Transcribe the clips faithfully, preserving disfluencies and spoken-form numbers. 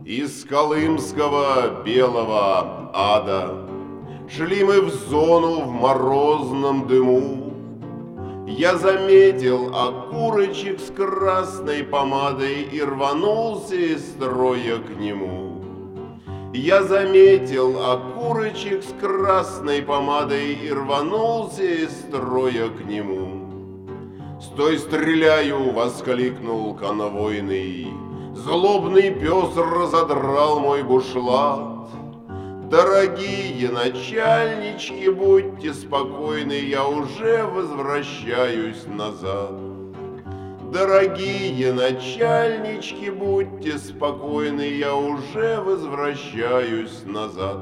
Из колымского белого ада шли мы в зону в морозном дыму. Я заметил окурочек с красной помадой и рванулся из строя к нему. Я заметил окурочек с красной помадой и рванулся из строя к нему. «Стой, стреляю!» — воскликнул конвойный. Злобный пес разодрал мой бушлат. Дорогие начальнички, будьте спокойны, я уже возвращаюсь назад. Дорогие начальнички, будьте спокойны, я уже возвращаюсь назад.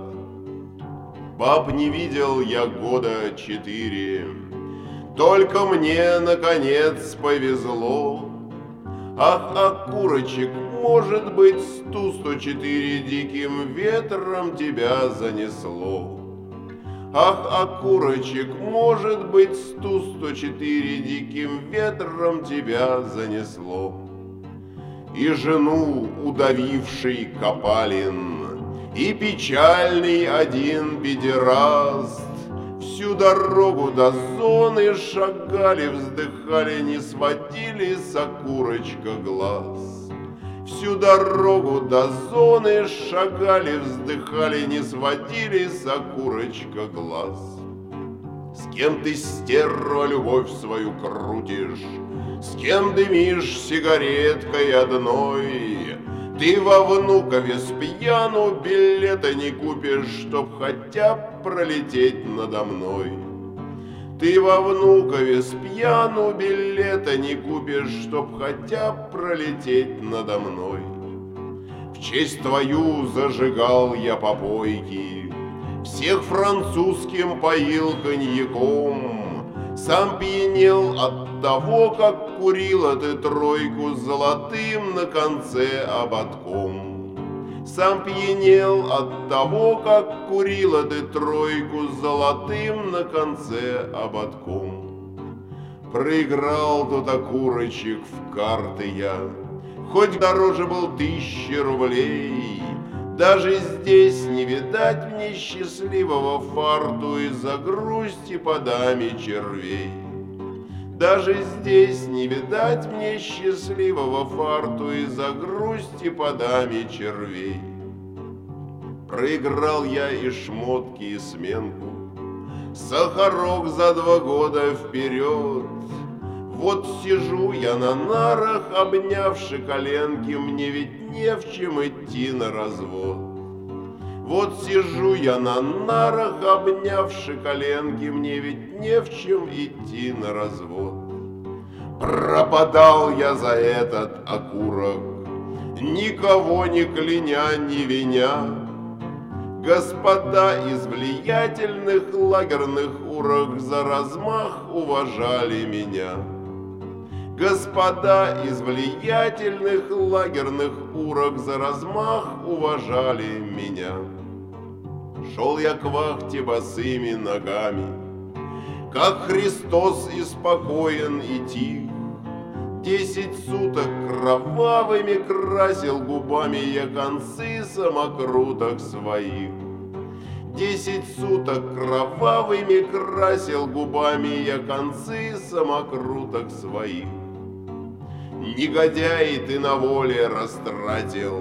Баб не видел я года четыре, только мне, наконец, повезло. Ах, окурочек, может быть, сто сто четыре диким ветром тебя занесло. Ах, окурочек, может быть, сто сто четыре диким ветром тебя занесло. И жену удавивший Копалин, и печальный один педераст всю дорогу до зоны шагали, вздыхали, не сводили с окурочка глаз. Всю дорогу до зоны шагали, вздыхали, не сводили с окурочка глаз. С кем ты, стерва, любовь свою крутишь, с кем дымишь сигареткой одной? Ты во Внукове с пьяну билета не купишь, чтоб хотя б пролететь надо мной. Ты во Внукове с пьяну билета не купишь, чтоб хотя б пролететь надо мной. В честь твою зажигал я попойки, всех французским поил коньяком. Сам пьянел от того, как курила ты тройку с золотым на конце ободком. Сам пьянел от того, как курила ты тройку с золотым на конце ободком. Проиграл тут окурочек в карты я, хоть дороже был тысячи рублей. Даже здесь не видать мне счастливого фарту из-за грусти по даме червей. Даже здесь не видать мне счастливого фарту из-за грусти по даме червей. Проиграл я и шмотки, и сменку, сахарок за два года вперед. Вот сижу я на нарах, обнявши коленки, мне ведь не в чем идти на развод. Вот сижу я на нарах, обнявши коленки, мне ведь не в чем идти на развод. Пропадал я за этот окурок, никого не кляня, не виня. Господа из влиятельных лагерных урок за размах уважали меня. Господа из влиятельных лагерных урок за размах уважали меня. Шел я к вахте босыми ногами, как Христос, и спокоен, и тих. Десять суток кровавыми красил губами я концы самокруток своих. Десять суток кровавыми красил губами я концы самокруток своих. Негодяй, ты на воле растратил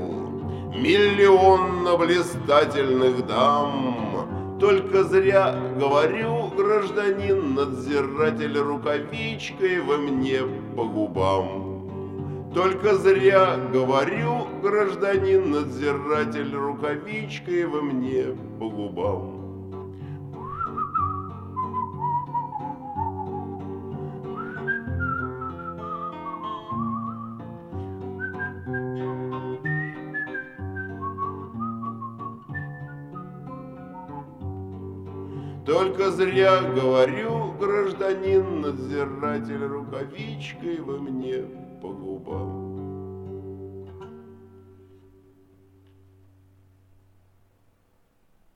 миллион на блистательных дам. Только зря говорю, гражданин надзиратель, рукавичкой во мне по губам. Только зря говорю, гражданин надзиратель, рукавичкой во мне по губам. Только зря говорю, гражданин надзиратель, рукавичкой во мне по губам.